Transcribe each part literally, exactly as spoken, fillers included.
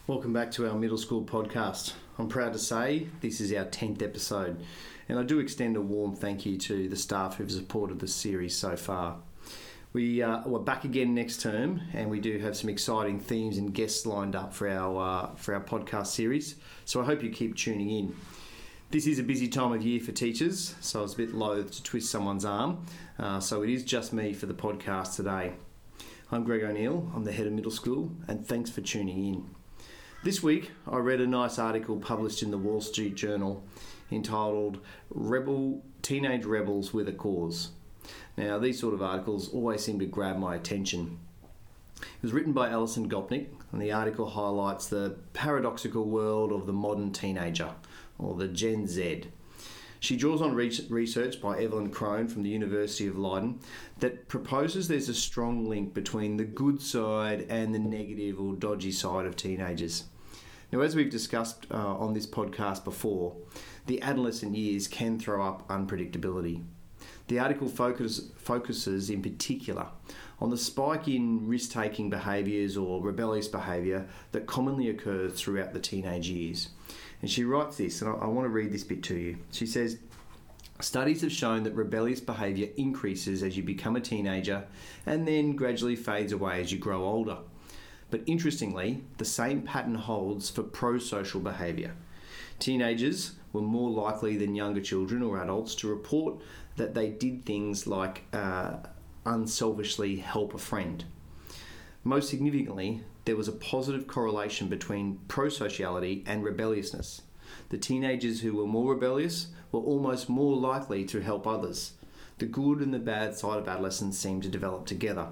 Welcome back to our middle school podcast. I'm proud to say this is our tenth episode, and I do extend a warm thank you to the staff who've supported the series so far. We, uh, we're back again next term, and we do have some exciting themes and guests lined up for our, uh, for our podcast series, so I hope you keep tuning in. This is a busy time of year for teachers, so I was a bit loath to twist someone's arm, uh, so it is just me for the podcast today. I'm Greg O'Neill, I'm the head of middle school, and thanks for tuning in. This week, I read a nice article published in the Wall Street Journal entitled Rebel Teenage Rebels with a Cause. Now, these sort of articles always seem to grab my attention. It was written by Alison Gopnik, and the article highlights the paradoxical world of the modern teenager, or the Gen Z. She draws on research by Evelyn Crone from the University of Leiden that proposes there's a strong link between the good side and the negative or dodgy side of teenagers. Now, as we've discussed uh, on this podcast before, the adolescent years can throw up unpredictability. The article focus, focuses in particular on the spike in risk-taking behaviours or rebellious behaviour that commonly occurs throughout the teenage years. And she writes this, and I, I want to read this bit to you. She says, studies have shown that rebellious behaviour increases as you become a teenager and then gradually fades away as you grow older. But interestingly, the same pattern holds for pro-social behaviour. Teenagers were more likely than younger children or adults to report that they did things like uh, unselfishly help a friend. Most significantly, there was a positive correlation between prosociality and rebelliousness. The teenagers who were more rebellious were almost more likely to help others. The good and the bad side of adolescence seemed to develop together.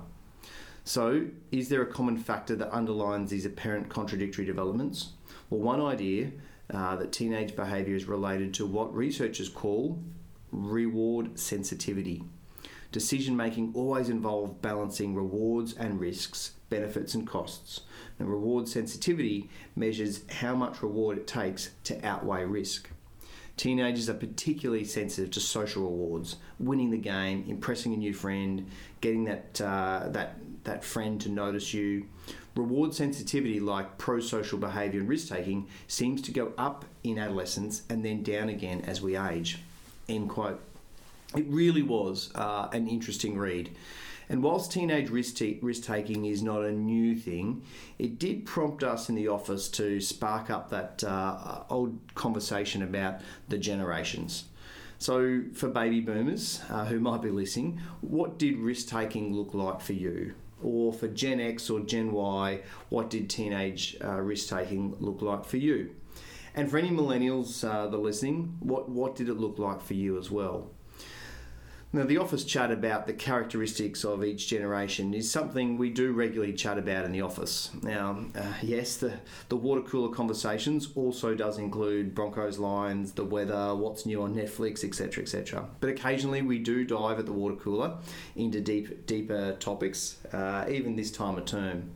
So, is there a common factor that underlines these apparent contradictory developments? Well, one idea uh, that teenage behaviour is related to what researchers call reward sensitivity. Decision-making always involved balancing rewards and risks, benefits and costs. And reward sensitivity measures how much reward it takes to outweigh risk. Teenagers are particularly sensitive to social rewards, winning the game, impressing a new friend, getting that uh, that that friend to notice you. Reward sensitivity, like pro-social behaviour and risk-taking, seems to go up in adolescence and then down again as we age. End quote. It really was uh, an interesting read. And whilst teenage risk-taking is not a new thing, it did prompt us in the office to spark up that uh, old conversation about the generations. So for baby boomers uh, who might be listening, what did risk-taking look like for you? Or for Gen X or Gen Y, what did teenage uh, risk-taking look like for you? And for any millennials uh, that are listening, what, what did it look like for you as well? Now, the office chat about the characteristics of each generation is something we do regularly chat about in the office. Now, uh, yes, the, the water cooler conversations also does include Broncos lines, the weather, what's new on Netflix, et cetera, et cetera. But occasionally we do dive at the water cooler into deep, deeper topics, uh, even this time of term.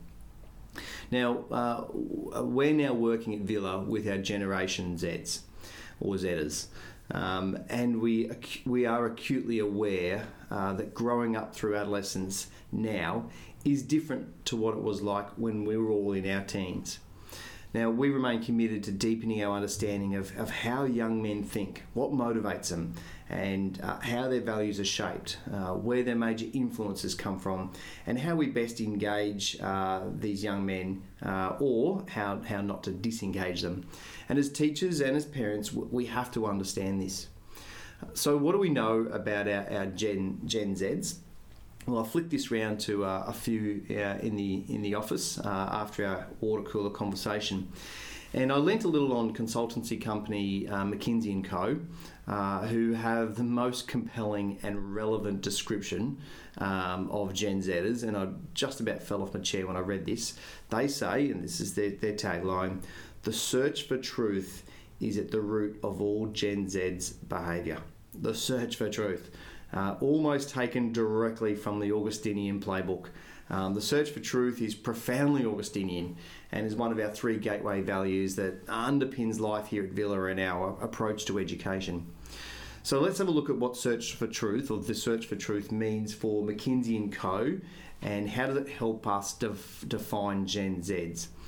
Now, uh, we're now working at Villa with our Generation Zs, or Zers. Um, and we we are acutely aware uh, that growing up through adolescence now is different to what it was like when we were all in our teens. Now, we remain committed to deepening our understanding of, of how young men think, what motivates them, and uh, how their values are shaped, uh, where their major influences come from, and how we best engage uh, these young men, uh, or how, how not to disengage them. And as teachers and as parents, we have to understand this. So what do we know about our, our Gen, Gen Zs? Well, I flicked this round to uh, a few uh, in the in the office uh, after our water cooler conversation, and I lent a little on consultancy company uh, McKinsey and Co, uh, who have the most compelling and relevant description um, of Gen Zers, and I just about fell off my chair when I read this. They say, and this is their, their tagline, "The search for truth is at the root of all Gen Z's behaviour." The search for truth. Uh, almost taken directly from the Augustinian playbook. Um, the search for truth is profoundly Augustinian and is one of our three gateway values that underpins life here at Villa and our approach to education. So let's have a look at what search for truth, or the search for truth, means for McKinsey and Co, and how does it help us def- define Gen Zs.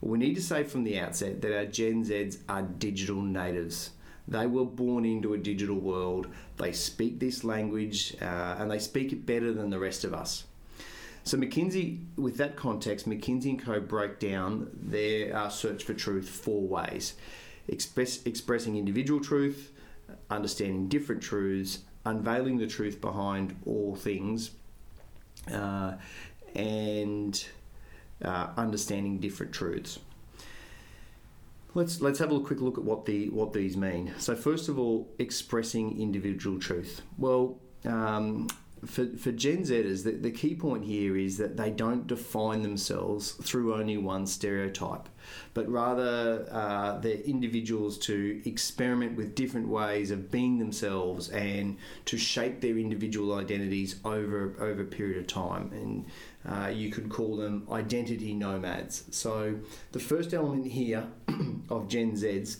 We need to say from the outset that our Gen Zs are digital natives. They were born into a digital world. They speak this language uh, and they speak it better than the rest of us. So McKinsey, with that context, McKinsey and Co break down their uh, search for truth four ways. Express, expressing individual truth, understanding different truths, unveiling the truth behind all things, uh, and uh, understanding different truths. Let's let's have a quick look at what the what these mean. So first of all, expressing individual truth. Well, um, for for Gen Zers, the, the key point here is that they don't define themselves through only one stereotype, but rather uh, they're individuals to experiment with different ways of being themselves and to shape their individual identities over over a period of time. And Uh, you could call them identity nomads. So the first element here of Gen Zs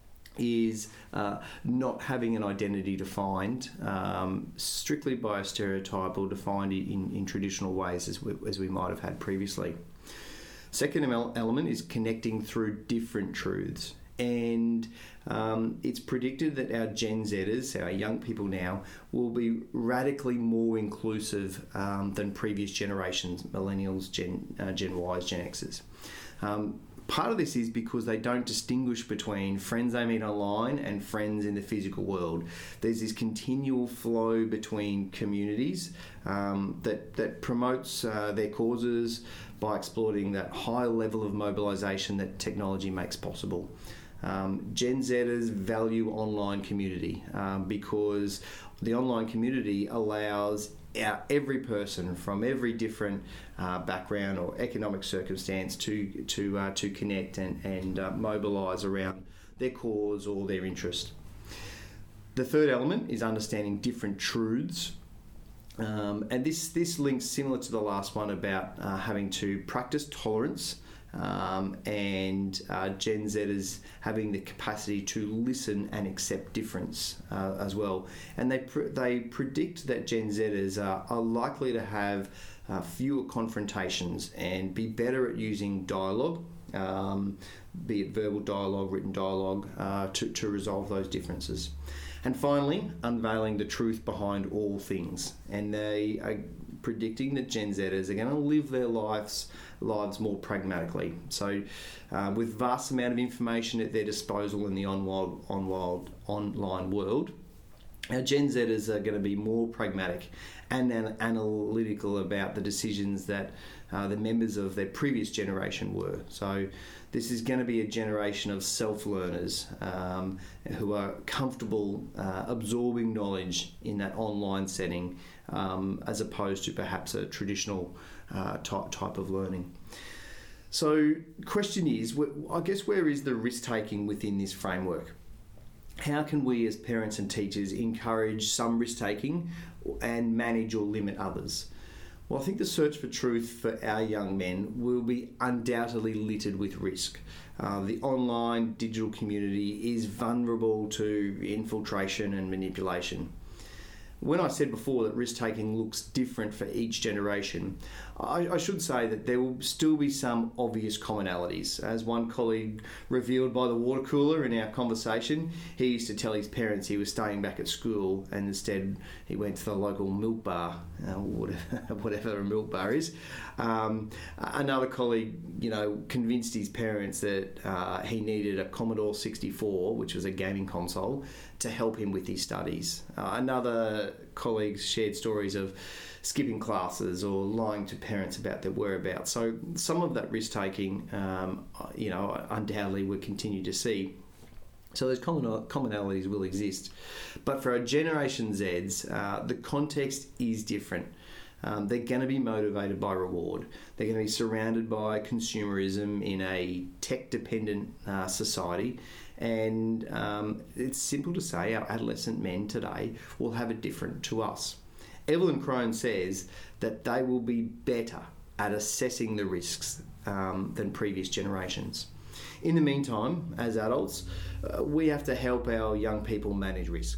is uh, not having an identity defined um, strictly by a stereotype or defined in, in traditional ways as we, as we might have had previously. Second element is connecting through different truths. And um, it's predicted that our Gen Zers, our young people now, will be radically more inclusive um, than previous generations, millennials, Gen, uh, Gen Ys, Gen Xs. Um, part of this is because they don't distinguish between friends they meet online and friends in the physical world. There's this continual flow between communities um, that, that promotes uh, their causes by exploiting that high level of mobilisation that technology makes possible. Um, Gen Zers value online community um, because the online community allows our, every person from every different uh, background or economic circumstance to to uh, to connect and, and uh, mobilise around their cause or their interest. The third element is understanding different truths. Um, and this, this links similar to the last one about uh, having to practice tolerance. Um, and uh, Gen Zers having the capacity to listen and accept difference uh, as well. And they pr- they predict that Gen Zers are, are likely to have uh, fewer confrontations and be better at using dialogue, um, be it verbal dialogue, written dialogue, uh, to, to resolve those differences. And finally, unveiling the truth behind all things. And they are predicting that Gen Zers are going to live their lives lives more pragmatically. So uh, with vast amount of information at their disposal in the on-wild, on-wild, online world, our Gen Zers are going to be more pragmatic and an- analytical about the decisions that uh, the members of their previous generation were. So this is going to be a generation of self-learners um, who are comfortable uh, absorbing knowledge in that online setting um, as opposed to perhaps a traditional uh, type, type of learning. So question is, I guess, where is the risk-taking within this framework? How can we as parents and teachers encourage some risk-taking and manage or limit others? Well, I think the search for truth for our young men will be undoubtedly littered with risk. Uh, the online digital community is vulnerable to infiltration and manipulation. When I said before that risk-taking looks different for each generation, I, I should say that there will still be some obvious commonalities. As one colleague revealed by the water cooler in our conversation, he used to tell his parents he was staying back at school and instead he went to the local milk bar, uh, whatever, whatever a milk bar is. Um, another colleague, you know, convinced his parents that uh, he needed a Commodore sixty-four, which was a gaming console, to help him with his studies. Uh, another colleague shared stories of skipping classes or lying to parents about their whereabouts. So some of that risk-taking, um, you know, undoubtedly we'll continue to see. So those common commonalities will exist. But for our Generation Zs, uh, the context is different. Um, they're going to be motivated by reward. They're going to be surrounded by consumerism in a tech-dependent uh, society. And um, it's simple to say our adolescent men today will have it different to us. Evelyn Crone says that they will be better at assessing the risks um, than previous generations. In the meantime, as adults, uh, we have to help our young people manage risk.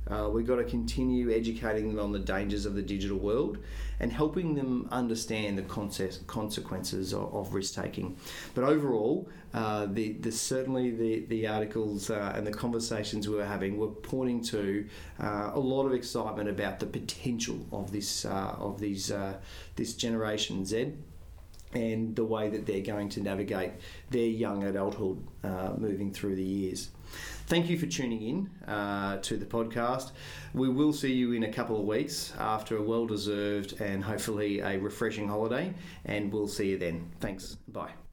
Uh, we've got to continue educating them on the dangers of the digital world and helping them understand the conce- consequences of, of risk-taking. But overall, uh, the, the certainly the, the articles uh, and the conversations we were having were pointing to uh, a lot of excitement about the potential of this uh, of these uh, this Generation Z and the way that they're going to navigate their young adulthood uh, moving through the years. Thank you for tuning in uh, to the podcast. We will see you in a couple of weeks after a well-deserved and hopefully a refreshing holiday, and we'll see you then. Thanks. Bye.